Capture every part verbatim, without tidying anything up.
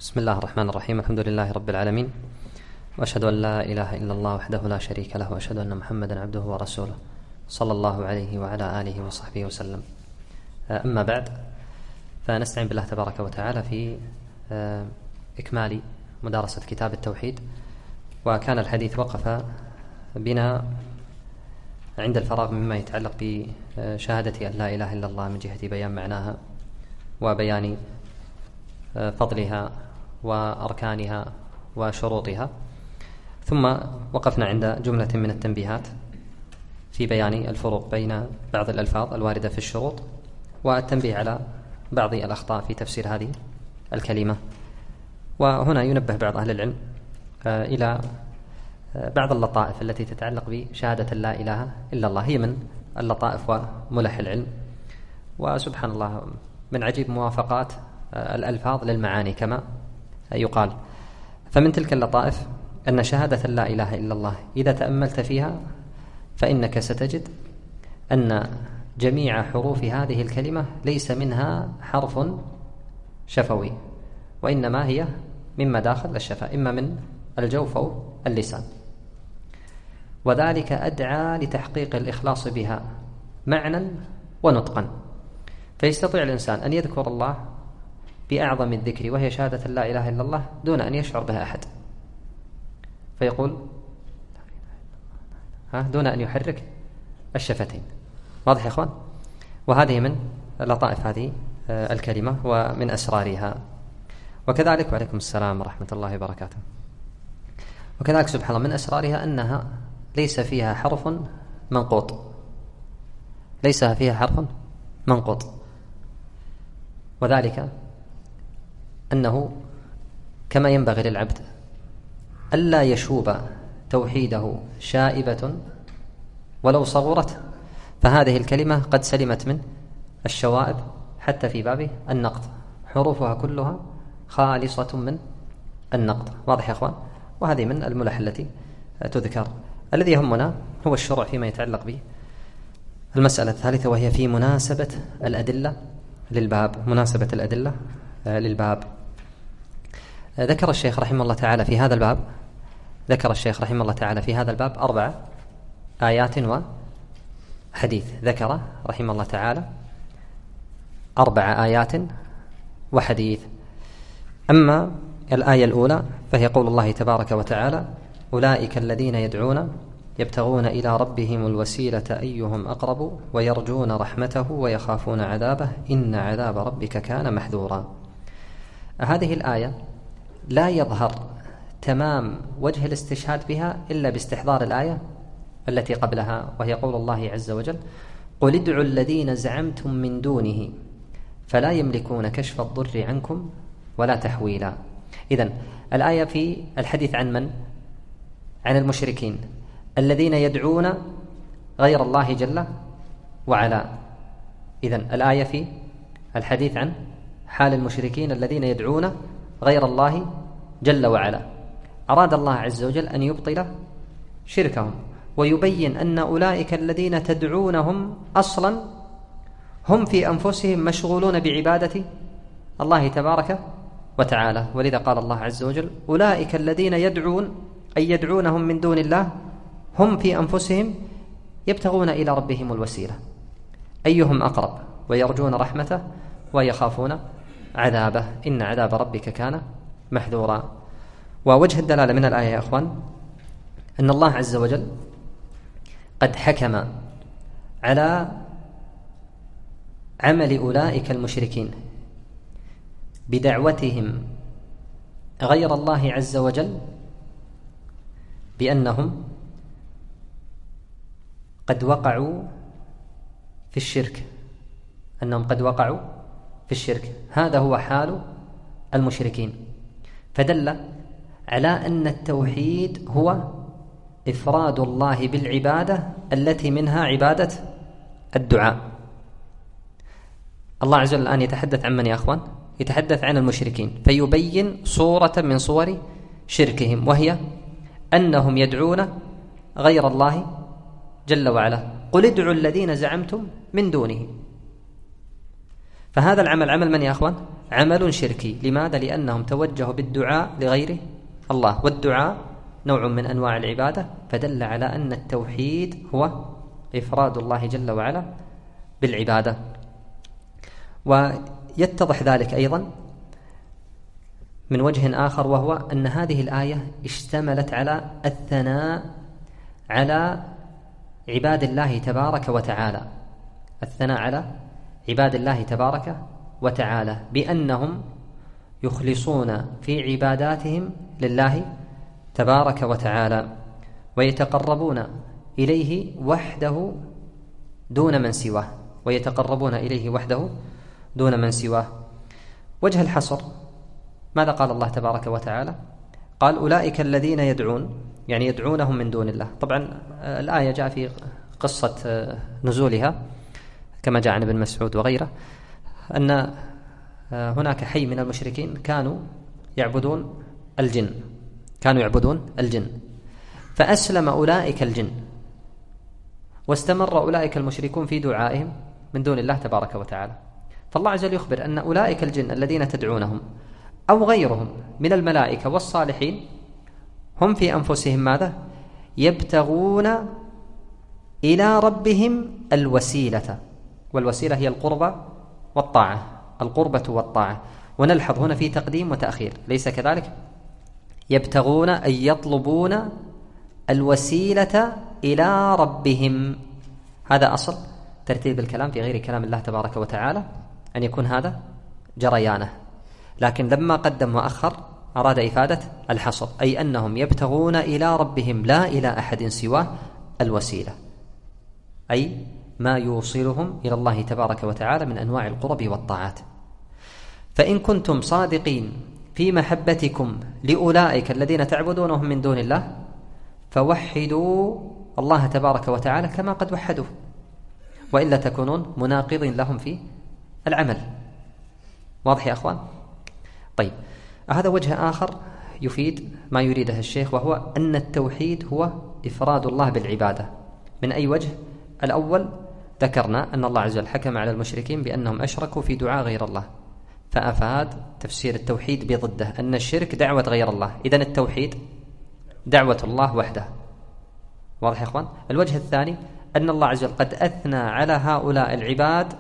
بسم الله الرحمن الرحيم. الحمد لله رب العالمين، وأشهد أن لا إله إلا الله وحده لا شريك له، وأشهد أن محمدا عبده ورسوله صلى الله عليه وعلى آله وصحبه وسلم. أما بعد، فنستعين بالله تبارك وتعالى في إكمال مدارسة كتاب التوحيد. وكان الحديث وقف بنا عند الفراغ مما يتعلق بشهادة أن لا إله إلا الله من جهة بيان معناها وبيان فضلها وأركانها وشروطها، ثم وقفنا عند جملة من التنبيهات في بيان الفروق بين بعض الألفاظ الواردة في الشروط والتنبيه على بعض الأخطاء في تفسير هذه الكلمة. وهنا ينبه بعض أهل العلم إلى بعض اللطائف التي تتعلق بشهادة لا إله إلا الله، هي من اللطائف وملح العلم. وسبحان الله، من عجيب موافقات الألفاظ للمعاني كما يقال. فمن تلك اللطائف أن شهادة لا إله إلا الله إذا تأملت فيها فإنك ستجد أن جميع حروف هذه الكلمة ليس منها حرف شفوي، وإنما هي مما داخل الشفة، إما من الجوف أو اللسان، وذلك أدعى لتحقيق الإخلاص بها معنى ونطقا. فيستطيع الإنسان أن يذكر الله بأعظم الذكر وهي شهادة لا إله إلا الله دون أن يشعر بها أحد، فيقول ها دون أن يحرك الشفتين. واضح يا إخوان؟ وهذه من لطائف هذه الكلمة ومن أسرارها. وكذلك وعليكم السلام ورحمة الله وبركاته. وكذلك سبحان الله من أسرارها أنها ليس فيها حرف منقوط، ليس فيها حرف منقوط، وذلك أنه كما ينبغي للعبد ألا يشوب توحيده شائبة ولو صغرت، فهذه الكلمة قد سلمت من الشوائب حتى في باب النقد، حروفها كلها خالصة من النقد. واضح يا أخوان؟ وهذه من الملح التي تذكر. الذي يهمنا هو الشروع فيما يتعلق به المسألة الثالثة، وهي في مناسبة الأدلة للباب. مناسبة الأدلة للباب ذكر الشيخ رحمه الله تعالى في هذا الباب ذكر الشيخ رحمه الله تعالى في هذا الباب أربع آيات وحديث. ذكر رحمه الله تعالى أربع آيات وحديث. أما الآية الأولى فهي قول الله تبارك وتعالى: أولئك الذين يدعون يبتغون إلى ربهم الوسيلة أيهم أقرب ويرجون رحمته ويخافون عذابه إن عذاب ربك كان محذورا. هذه الآية لا يظهر تمام وجه الاستشهاد بها إلا باستحضار الآية التي قبلها، وهي قول الله عز وجل: قل ادعوا الذين زعمتم من دونه فلا يملكون كشف الضر عنكم ولا تحويلا. إذن الآية في الحديث عن من؟ عن المشركين الذين يدعون غير الله جل وعلا. إذن الآية في الحديث عن حال المشركين الذين يدعون غير الله جل وعلا. أراد الله عز وجل أن يبطل شركهم ويبين أن أولئك الذين تدعونهم أصلا هم في أنفسهم مشغولون بعبادة الله تبارك وتعالى. ولذا قال الله عز وجل: أولئك الذين يدعون أي يدعونهم من دون الله هم في أنفسهم يبتغون إلى ربهم الوسيلة أيهم أقرب ويرجون رحمته ويخافون عذابه إن عذاب ربك كان محذورا. ووجه الدلالة من الآية يا أخوان أن الله عز وجل قد حكم على عمل أولئك المشركين بدعوتهم غير الله عز وجل بأنهم قد وقعوا في الشرك أنهم قد وقعوا في الشرك هذا هو حال المشركين، فدل على أن التوحيد هو إفراد الله بالعبادة التي منها عبادة الدعاء. الله عز وجل الآن يتحدث عن من يا أخوان؟ يتحدث عن المشركين، فيبين صورة من صور شركهم، وهي أنهم يدعون غير الله جل وعلا. قل ادعوا الذين زعمتم من دونه. فهذا العمل عمل من يا أخوان؟ عمل شركي. لماذا؟ لأنهم توجهوا بالدعاء لغير الله، والدعاء نوع من أنواع العبادة، فدل على أن التوحيد هو إفراد الله جل وعلا بالعبادة. ويتضح ذلك أيضا من وجه آخر، وهو أن هذه الآية اشتملت على الثناء على عباد الله تبارك وتعالى، الثناء على عباد الله تبارك وتعالى بأنهم يخلصون في عباداتهم لله تبارك وتعالى، ويتقربون إليه وحده دون من سواه، ويتقربون إليه وحده دون من سواه. وجه الحصر ماذا قال الله تبارك وتعالى؟ قال أولئك الذين يدعون، يعني يدعونهم من دون الله. طبعا الآية جاء في قصة نزولها كما جاء عن ابن مسعود وغيره أن هناك حي من المشركين كانوا يعبدون الجن، كانوا يعبدون الجن فأسلم أولئك الجن، واستمر أولئك المشركون في دعائهم من دون الله تبارك وتعالى. فالله عز وجل يخبر أن أولئك الجن الذين تدعونهم أو غيرهم من الملائكة والصالحين هم في أنفسهم ماذا؟ يبتغون إلى ربهم الوسيلة، والوسيلة هي القربة والطاعة، القربة والطاعة. ونلحظ هنا في تقديم وتأخير، ليس كذلك؟ يبتغون أي يطلبون الوسيلة إلى ربهم، هذا أصل ترتيب الكلام في غير كلام الله تبارك وتعالى أن يكون هذا جريانه، لكن لما قدم وأخر أراد إفادة الحصر، أي أنهم يبتغون إلى ربهم لا إلى أحد سواه الوسيلة، أي ما يوصلهم إلى الله تبارك وتعالى من أنواع القرب والطاعات. فإن كنتم صادقين في محبتكم لأولئك الذين تعبدونهم من دون الله فوحدوا الله تبارك وتعالى كما قد وحدوه، وإلا تكونون مناقضين لهم في العمل. واضح يا أخوان؟ طيب، هذا وجه آخر يفيد ما يريده الشيخ، وهو أن التوحيد هو إفراد الله بالعبادة. من أي وجه؟ الأول ذكرنا أن الله عز وجل حكم على المشركين بأنهم أشركوا في دعاء غير الله، فأفاد تفسير التوحيد بضده أن الشرك دعوة غير الله، إذن التوحيد دعوة الله وحده. واضح يا أخوان؟ الوجه الثاني أن الله عز وجل قد أثنى على هؤلاء العباد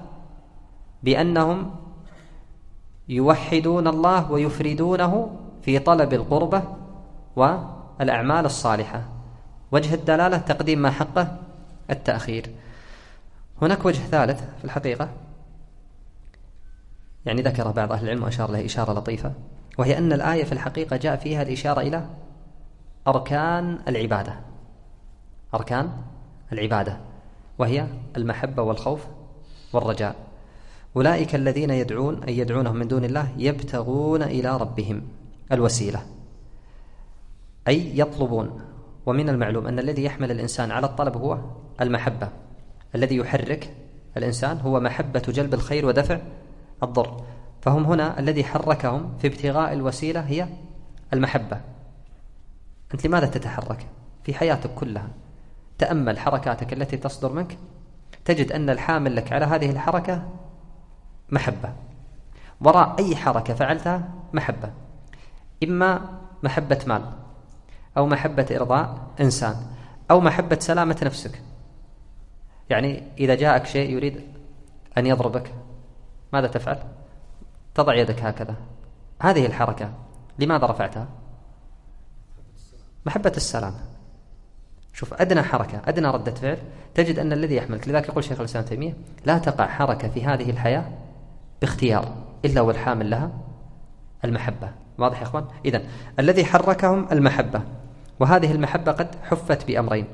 بأنهم يوحدون الله ويفردونه في طلب القربة والأعمال الصالحة. وجه الدلالة تقديم ما حقه التأخير. هناك وجه ثالث في الحقيقة يعني ذكر بعض أهل العلم وأشار له إشارة لطيفة، وهي أن الآية في الحقيقة جاء فيها الإشارة إلى أركان العبادة، أركان العبادة وهي المحبة والخوف والرجاء. أولئك الذين يدعون أي يدعونهم من دون الله يبتغون إلى ربهم الوسيلة، أي يطلبون. ومن المعلوم أن الذي يحمل الإنسان على الطلب هو المحبة، الذي يحرك الإنسان هو محبة جلب الخير ودفع الضر، فهم هنا الذي حركهم في ابتغاء الوسيلة هي المحبة. أنت لماذا تتحرك في حياتك كلها؟ تأمل حركاتك التي تصدر منك، تجد أن الحامل لك على هذه الحركة محبة، وراء أي حركة فعلتها محبة، إما محبة مال أو محبة إرضاء إنسان أو محبة سلامة نفسك. يعني إذا جاءك شيء يريد أن يضربك ماذا تفعل؟ تضع يدك هكذا، هذه الحركة لماذا رفعتها؟ محبة السلامة. شوف، أدنى حركة أدنى ردة فعل تجد أن الذي يحملك. لذلك يقول شيخ الإسلام تيمية لا تقع حركة في هذه الحياة باختيار إلا والحامل لها المحبة. واضح يا أخوان؟ إذن الذي حركهم المحبة، وهذه المحبة قد حفت بأمرين: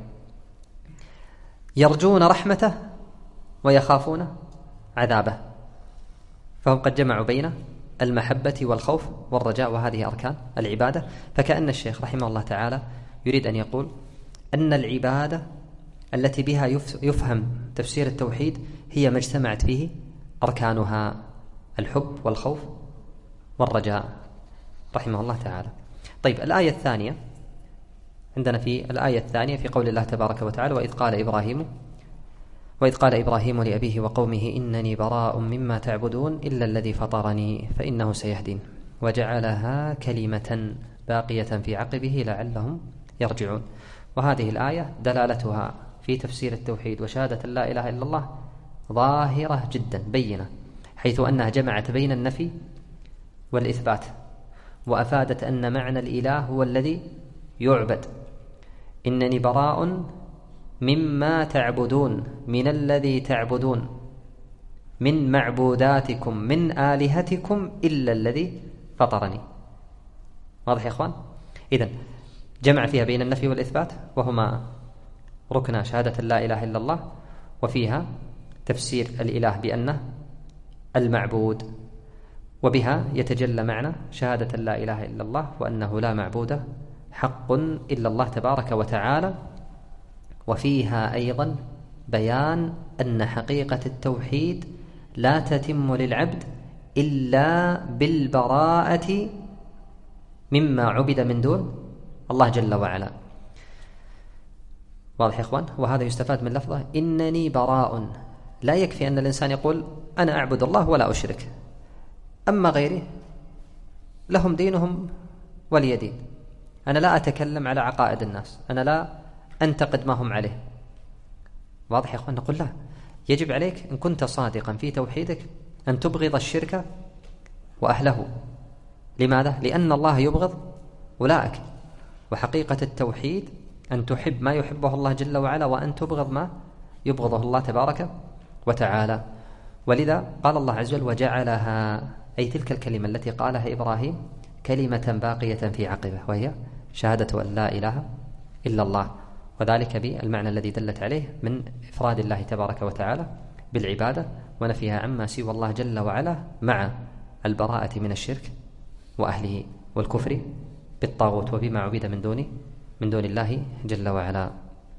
يرجون رحمته ويخافون عذابه، فهم قد جمعوا بين المحبة والخوف والرجاء، وهذه أركان العبادة. فكأن الشيخ رحمه الله تعالى يريد أن يقول أن العبادة التي بها يفهم تفسير التوحيد هي ما اجتمعت فيه أركانها: الحب والخوف والرجاء، رحمه الله تعالى. طيب، الآية الثانية عندنا، في الآية الثانية في قول الله تبارك وتعالى: وإذ قال إبراهيم وإذ قال إبراهيم لأبيه وقومه إنني براء مما تعبدون إلا الذي فطرني فإنه سيهدين وجعلها كلمة باقية في عقبه لعلهم يرجعون. وهذه الآية دلالتها في تفسير التوحيد وشهادة لا إله إلا الله ظاهرة جدا بينة، حيث أنها جمعت بين النفي والإثبات، وأفادت أن معنى الإله هو الذي يعبد. إنني براء مما تعبدون، من الذي تعبدون، من معبوداتكم، من آلهتكم إلا الذي فطرني. واضح يا أخوان؟ إذن جمع فيها بين النفي والإثبات وهما ركن شهادة لا إله إلا الله، وفيها تفسير الإله بأنه المعبود، وبها يتجلى معنى شهادة لا إله إلا الله وأنه لا معبود حق إلا الله تبارك وتعالى. وفيها أيضا بيان أن حقيقة التوحيد لا تتم للعبد إلا بالبراءة مما عبد من دون الله جل وعلا. واضح يا إخوان؟ وهذا يستفاد من لفظه إنني براء. لا يكفي أن الإنسان يقول أنا أعبد الله ولا أشرك، أما غيره لهم دينهم ولي دين. أنا لا أتكلم على عقائد الناس، أنا لا أنتقد ما هم عليه. واضح يا أخوان؟ نقول لا، يجب عليك إن كنت صادقا في توحيدك أن تبغض الشرك وأهله. لماذا؟ لأن الله يبغض أولئك، وحقيقة التوحيد أن تحب ما يحبه الله جل وعلا وأن تبغض ما يبغضه الله تبارك وتعالى. ولذا قال الله عز وجل وجعلها، أي تلك الكلمة التي قالها إبراهيم، كلمة باقية في عقبه، وهي شهادة أن لا إله إلا الله، وذلك بالمعنى الذي دلت عليه من إفراد الله تبارك وتعالى بالعبادة ونفيها عما سوى الله جل وعلا، مع البراءة من الشرك وأهله والكفر بالطاغوت وبما عبد من دون من دون الله جل وعلا.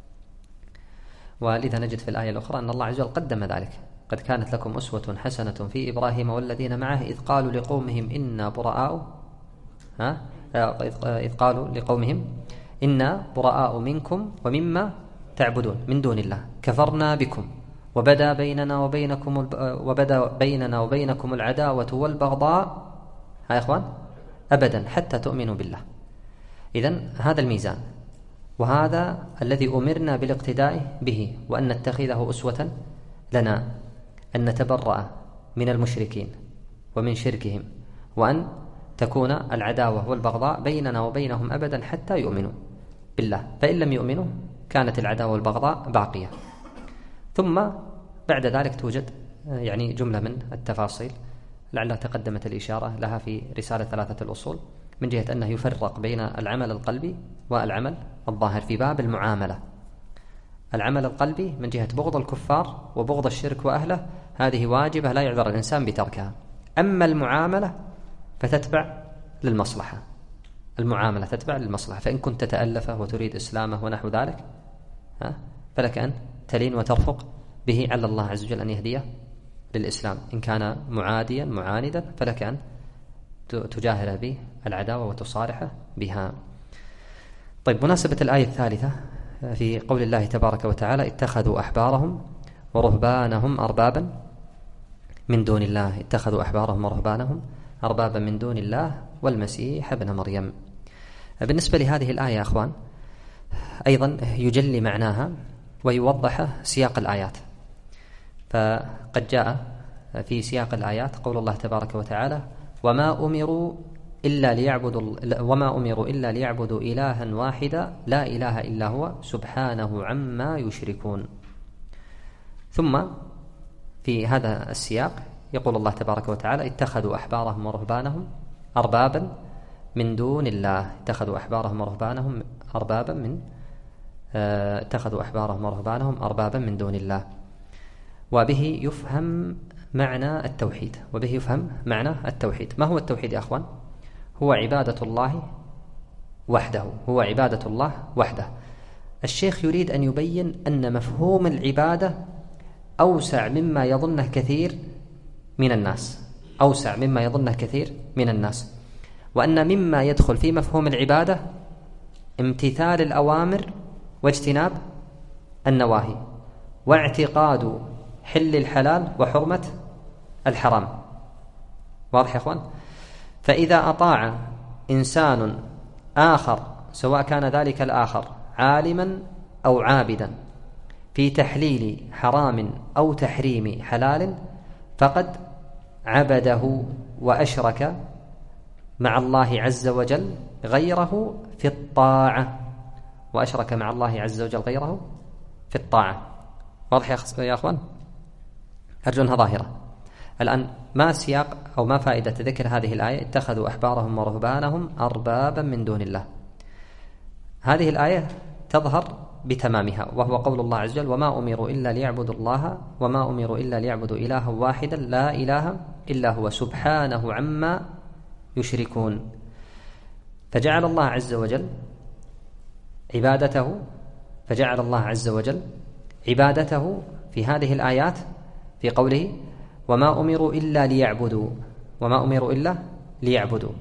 ولذا نجد في الآية الأخرى أن الله عز وجل قدم ذلك: قد كانت لكم أسوة حسنة في إبراهيم والذين معه إذ قالوا لقومهم إنا براء ها إذ قالوا لقومهم إنا براء منكم ومما تعبدون من دون الله كفرنا بكم وبدا بيننا وبينكم وبدا بيننا وبينكم العداوة والبغضاء ها يا إخوان أبدا حتى تؤمنوا بالله. إذن هذا الميزان، وهذا الذي أمرنا بالاقتداء به، وأن نتخذه أسوة لنا، أن نتبرأ من المشركين ومن شركهم، وأن تكون العداوة والبغضاء بيننا وبينهم أبدا حتى يؤمنوا بالله، فإن لم يؤمنوا كانت العداوة والبغضاء باقية. ثم بعد ذلك توجد يعني جملة من التفاصيل لعلها تقدمت الإشارة لها في رسالة ثلاثة الأصول، من جهة أنه يفرق بين العمل القلبي والعمل الظاهر في باب المعاملة. العمل القلبي من جهة بغض الكفار وبغض الشرك وأهله هذه واجبة لا يعذر الإنسان بتركها. أما المعاملة فتتبع للمصلحة، المعاملة تتبع للمصلحة، فإن كنت تتألفه وتريد إسلامه ونحو ذلك ها فلك أن تلين وترفق به على الله عز وجل أن يهديه للإسلام. إن كان معاديا معاندا فلك أن تجاهر به العداوة وتصارحه بها. طيب، مناسبة الآية الثالثة في قول الله تبارك وتعالى اتخذوا أحبارهم ورهبانهم أربابا من دون الله، اتخذوا أحبارهم ورهبانهم أربابا من دون الله والمسيح ابن مريم. بالنسبة لهذه الآية يا أخوان أيضا يجلي معناها ويوضح سياق الآيات. فقد جاء في سياق الآيات قول الله تبارك وتعالى وما أمروا إلا ليعبدوا وما أمروا إلا ليعبدوا إلها واحدا لا إله إلا هو سبحانه عما يشركون. ثم في هذا السياق يقول الله تبارك وتعالى اتخذوا أحبارهم ورهبانهم أربابا من دون الله، اتخذوا أحبارهم ورهبانهم أربابا من اه اتخذوا أحبارهم ورهبانهم أربابا من دون الله. وبه يفهم معنى التوحيد، وبه يفهم معنى التوحيد. ما هو التوحيد يا أخوان؟ هو عبادة الله وحده، هو عبادة الله وحده. الشيخ يريد أن يبين أن مفهوم العبادة أوسع مما يظنه كثير من الناس، أوسع مما يظنه كثير من الناس، وأن مما يدخل في مفهوم العبادة امتثال الأوامر واجتناب النواهي، واعتقاد حل الحلال وحرمة الحرام. واضح يا أخوان؟ فإذا أطاع إنسان آخر سواء كان ذلك الآخر عالما أو عابدا في تحليل حرام أو تحريم حلال فقد عبده وأشرك مع الله عز وجل غيره في الطاعة وأشرك مع الله عز وجل غيره في الطاعة. واضح يا أخوان؟ أرجو أنها ظاهرة. الآن ما سياق أو ما فائدة ذكر هذه الآية اتخذوا أحبارهم ورهبانهم أربابا من دون الله؟ هذه الآية تظهر بتمامها، وهو قول الله عز وجل: وما أمروا إلا ليعبدوا الله وما أمروا إلا ليعبدوا إلها واحدا لا إله إلا هو سبحانه عما يشركون. فجعل الله عز وجل عبادته فجعل الله عز وجل عبادته في هذه الآيات في قوله: وما أمروا إلا ليعبدوا وما أمروا إلا ليعبدوا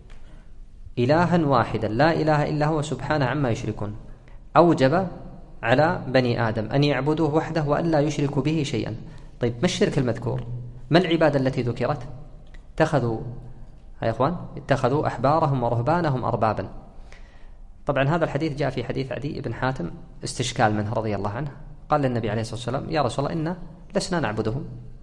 إلها واحدا لا إله إلا هو سبحانه عما يشركون. أوجب على بني آدم أن يعبدوه وحده وأن لا يشركوا به شيئا. طيب ما الشرك المذكور؟ ما العبادة التي ذكرت؟ اتخذوا يا إخوان اتخذوا أحبارهم ورهبانهم أربابا. طبعا هذا الحديث جاء في حديث عدي بن حاتم استشكال منه رضي الله عنه، قال للنبي عليه الصلاة والسلام: يا رسول الله إنا لسنا نعبدهم.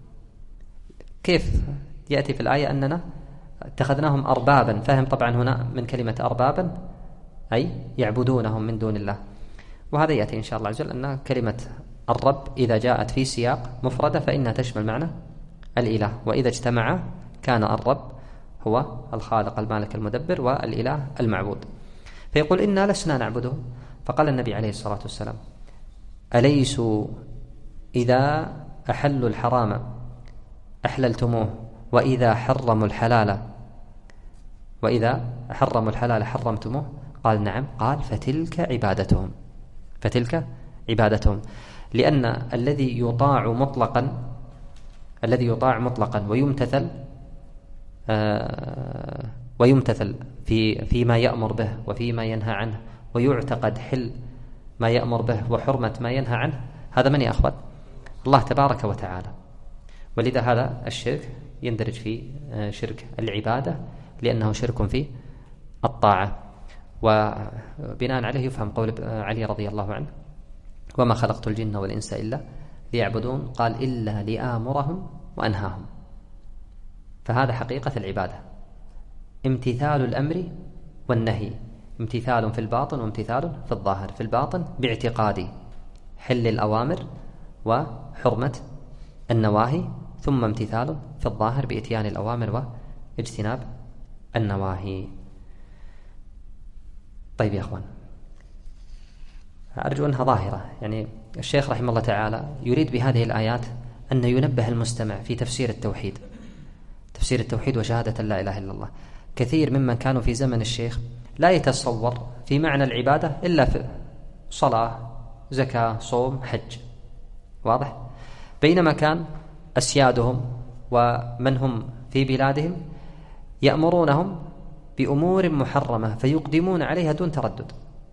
كيف يأتي في الآية أننا اتخذناهم أربابا؟ فهم طبعا هنا من كلمة أربابا أي يعبدونهم من دون الله، وهذا يأتي إن شاء الله عز وجل أن كلمة الرب إذا جاءت في سياق مفردة فإنها تشمل معنى الإله، وإذا اجتمع كان الرب هو الخالق المالك المدبر والإله المعبود. فيقول: إنا لسنا نعبدهم. فقال النبي عليه الصلاة والسلام: أليسوا إذا أحلوا الحرام أحللتموه وإذا حرموا الحلال وإذا حرموا الحلال حرمتموه؟ قال: نعم. قال: فتلك عبادتهم فتلك عبادتهم لأن الذي يطاع مطلقا الذي يطاع مطلقا ويمتثل آه ويمتثل في فيما يأمر به وفيما ينهى عنه، ويعتقد حل ما يأمر به وحرمة ما ينهى عنه، هذا من يأخذ الله تبارك وتعالى. ولذا هذا الشرك يندرج في شرك العبادة لأنه شرك في الطاعة. وبناء عليه يفهم قول علي رضي الله عنه: وما خلقت الجن والإنس إلا ليعبدون، قال: إلا لآمرهم وأنهاهم. فهذا حقيقة العبادة، امتثال الأمر والنهي، امتثال في الباطن وامتثال في الظاهر. في الباطن باعتقاد حل الأوامر وحرمة النواهي، ثم امتثال في الظاهر بإتيان الأوامر واجتناب النواهي. طيب يا أخوان، أرجو أنها ظاهرة. يعني الشيخ رحمه الله تعالى يريد بهذه الآيات أن ينبه المستمع في تفسير التوحيد تفسير التوحيد وشهادة لا إله إلا الله. كثير ممن كانوا في زمن الشيخ لا يتصور في معنى العبادة إلا في صلاة، زكاة، صوم، حج. واضح؟ بينما كان أسيادهم ومن هم في بلادهم يأمرونهم بأمور محرمة فيقدمون عليها دون تردد،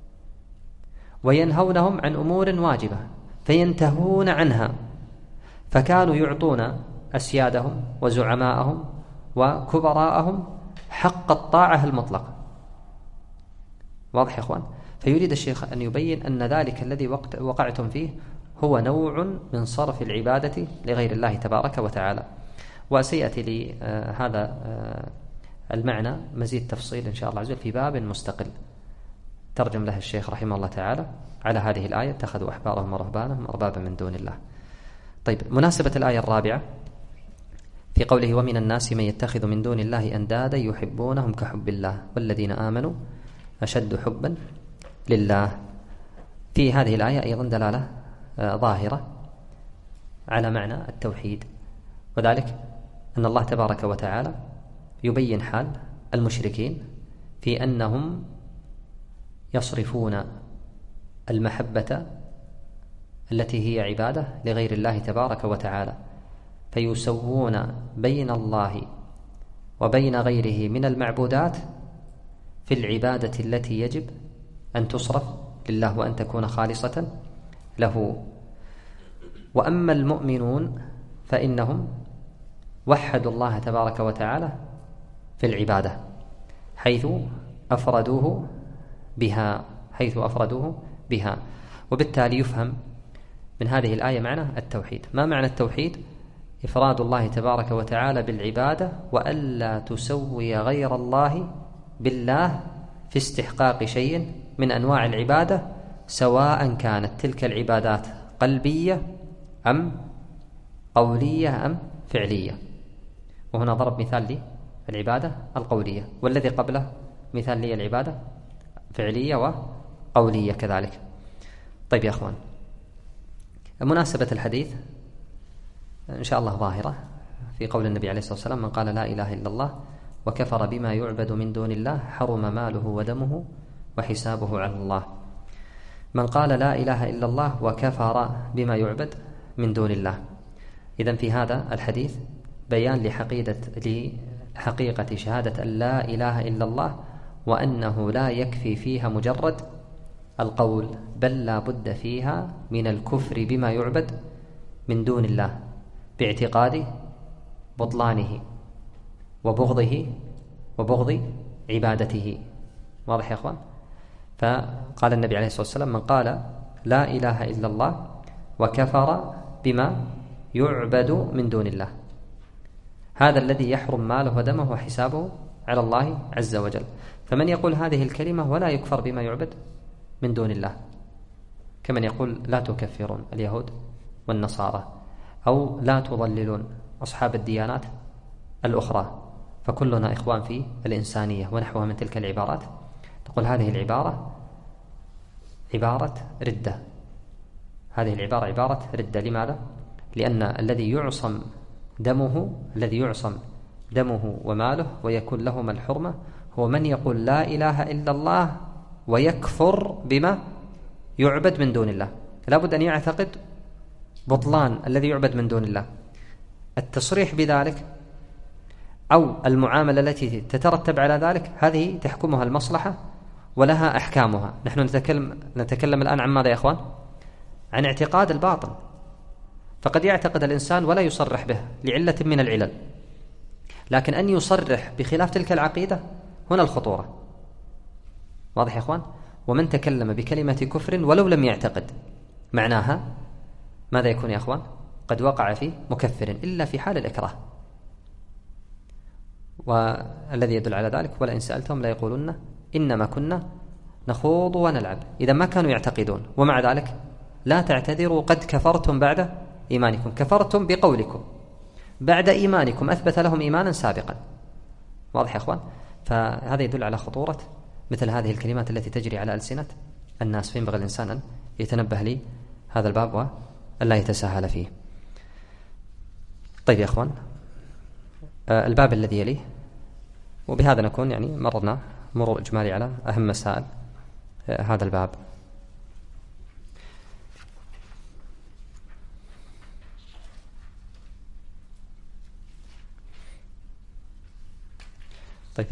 وينهونهم عن أمور واجبة فينتهون عنها. فكانوا يعطون أسيادهم وزعماءهم وكبراءهم حق الطاعة المطلقة. واضح يا أخوان؟ فيريد الشيخ أن يبين أن ذلك الذي وقعتم فيه هو نوع من صرف العبادة لغير الله تبارك وتعالى. وسيأتي لهذا المعنى مزيد تفصيل إن شاء الله عز وجل في باب مستقل ترجم له الشيخ رحمه الله تعالى على هذه الآية: اتخذوا أحبارهم ورهبانهم أربابا من دون الله. طيب، مناسبة الآية الرابعة في قوله: ومن الناس من يتخذ من دون الله أندادا يحبونهم كحب الله والذين آمنوا أشد حبا لله. في هذه الآية أيضا دلالة ظاهرة على معنى التوحيد، وذلك أن الله تبارك وتعالى يبين حال المشركين في أنهم يصرفون المحبة التي هي عبادة لغير الله تبارك وتعالى، فيسوون بين الله وبين غيره من المعبودات في العبادة التي يجب أن تصرف لله وأن تكون خالصة له. وأما المؤمنون فإنهم وحدوا الله تبارك وتعالى في العبادة حيث أفردوه بها حيث أفردوه بها وبالتالي يفهم من هذه الآية معنى التوحيد. ما معنى التوحيد؟ إفراد الله تبارك وتعالى بالعبادة وألا تسوي غير الله بالله في استحقاق شيء من أنواع العبادة، سواء كانت تلك العبادات قلبية أم قولية أم فعلية. وهنا ضرب مثال لي العبادة القولية، والذي قبله مثال لي العبادة فعلية وقولية كذلك. طيب يا أخوان، مناسبة الحديث إن شاء الله ظاهرة في قول النبي عليه الصلاة والسلام: من قال لا إله إلا الله وكفر بما يعبد من دون الله حرم ماله ودمه وحسابه على الله. من قال لا إله إلا الله وكفر بما يعبد من دون الله. إذن في هذا الحديث بيان لحقيقة, لحقيقة شهادة أن لا إله إلا الله، وأنه لا يكفي فيها مجرد القول، بل لا بد فيها من الكفر بما يعبد من دون الله باعتقاد بطلانه وبغضه وبغض عبادته. واضح يا أخوان؟ فقال النبي عليه الصلاة والسلام: من قال لا إله إلا الله وكفر بما يعبد من دون الله، هذا الذي يحرم ماله ودمه وحسابه على الله عز وجل. فمن يقول هذه الكلمة ولا يكفر بما يعبد من دون الله، كمن يقول لا تكفرون اليهود والنصارى، أو لا تضللون أصحاب الديانات الأخرى، فكلنا إخوان في الإنسانية ونحوها من تلك العبارات، تقول هذه العبارة عبارة ردة. هذه العبارة عبارة ردة. لماذا؟ لأن الذي يعصم دمه الذي يعصم دمه وماله ويكون لهما الحرمة هو من يقول لا إله إلا الله ويكفر بما يعبد من دون الله. لا بد أن يعتقد بطلان الذي يعبد من دون الله. التصريح بذلك أو المعاملة التي تترتب على ذلك هذه تحكمها المصلحة ولها أحكامها. نحن نتكلم, نتكلم الآن عن ماذا يا أخوان؟ عن اعتقاد الباطن. فقد يعتقد الإنسان ولا يصرح به لعلة من العلل، لكن أن يصرح بخلاف تلك العقيدة هنا الخطورة. واضح يا أخوان؟ ومن تكلم بكلمة كفر ولو لم يعتقد معناها ماذا يكون يا أخوان؟ قد وقع في مكفر إلا في حال الإكراه. والذي يدل على ذلك: ولئن سألتهم لا يقولون إنما كنا نخوض ونلعب. إذا ما كانوا يعتقدون، ومع ذلك لا تعتذروا قد كفرتم بعد إيمانكم. كفرتم بقولكم بعد إيمانكم أثبت لهم إيمانا سابقا. واضح يا أخوان؟ فهذا يدل على خطورة مثل هذه الكلمات التي تجري على ألسنة الناس، فينبغي الإنسان أن يتنبه لي هذا الباب ولا يتساهل فيه. طيب يا أخوان، الباب الذي يليه، وبهذا نكون يعني مررنا مرور إجمالي على أهم مسائل هذا الباب. طيب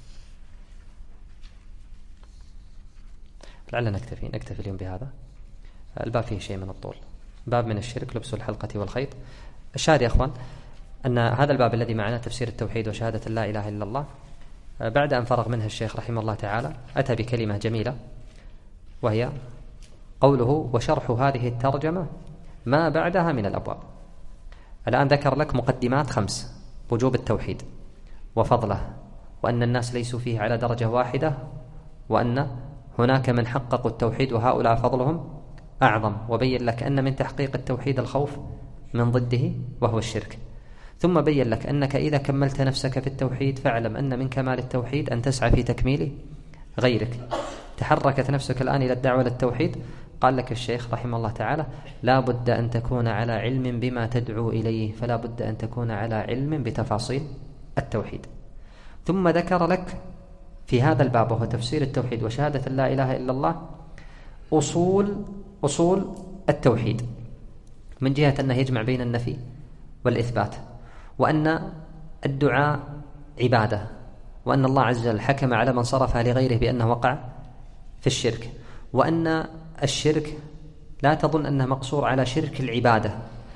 لعلنا نكتفي نكتفي اليوم بهذا. الباب فيه شيء من الطول، باب من الشرك لبس الحلقة والخيط. الشاهد يا أخوان أن هذا الباب الذي معنا تفسير التوحيد وشهادة لا إله إلا الله، بعد أن فرغ منها الشيخ رحمه الله تعالى أتى بكلمة جميلة، وهي قوله: وشرح هذه الترجمة ما بعدها من الأبواب. الآن ذكر لك مقدمات خمس: وجوب التوحيد وفضله، وأن الناس ليسوا فيه على درجة واحدة، وأن هناك من حققوا التوحيد وهؤلاء فضلهم أعظم، وبين لك أن من تحقيق التوحيد الخوف من ضده وهو الشرك. ثم بين لك أنك إذا كملت نفسك في التوحيد فاعلم أن من كمال التوحيد أن تسعى في تكميل غيرك. تحركت نفسك الآن إلى الدعوة للتوحيد، قال لك الشيخ رحمه الله تعالى: لا بد أن تكون على علم بما تدعو إليه، فلا بد أن تكون على علم بتفاصيل التوحيد. ثم ذكر لك في هذا الباب وهو تفسير التوحيد وشهادة لا إله إلا الله أصول أصول التوحيد، من جهة أنه يجمع بين النفي والإثبات، وأن الدعاء عبادة، وأن الله عز وجل حكم على من صرفها لغيره بأنه وقع في الشرك، وأن الشرك لا تظن أنه مقصور على شرك العبادة،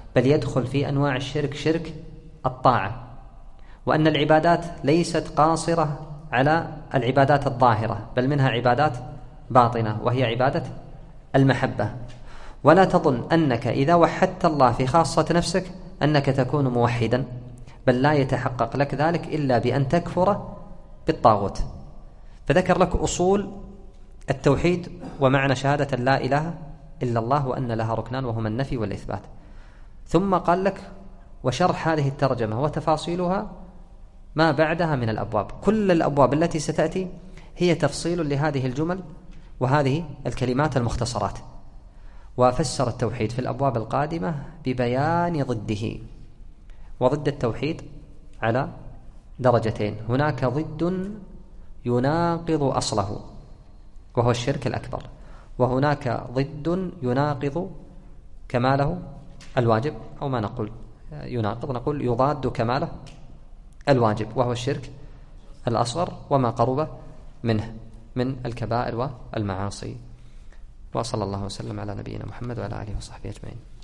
بل يدخل في أنواع الشرك شرك الطاعة، وأن العبادات ليست قاصرة على العبادات الظاهرة، بل منها عبادات باطنة وهي عبادة المحبة. ولا تظن أنك إذا وحدت الله في خاصة نفسك أنك تكون موحدا، بل لا يتحقق لك ذلك إلا بأن تكفر بالطاغوت. فذكر لك أصول التوحيد ومعنى شهادة لا إله إلا الله وأن لها ركنان وهما النفي والإثبات، ثم قال لك وشرح هذه الترجمة وتفاصيلها ما بعدها من الأبواب. كل الأبواب التي ستأتي هي تفصيل لهذه الجمل وهذه الكلمات المختصرات. وفسر التوحيد في الأبواب القادمة ببيان ضده. وضد التوحيد على درجتين: هناك ضد يناقض أصله وهو الشرك الأكبر، وهناك ضد يناقض كماله الواجب، أو ما نقول يناقض، نقول يضاد كماله الواجب، وهو الشرك الأصغر وما قرب منه من الكبائر والمعاصي. وصلى الله وسلم على نبينا محمد وعلى آله وصحبه أجمعين.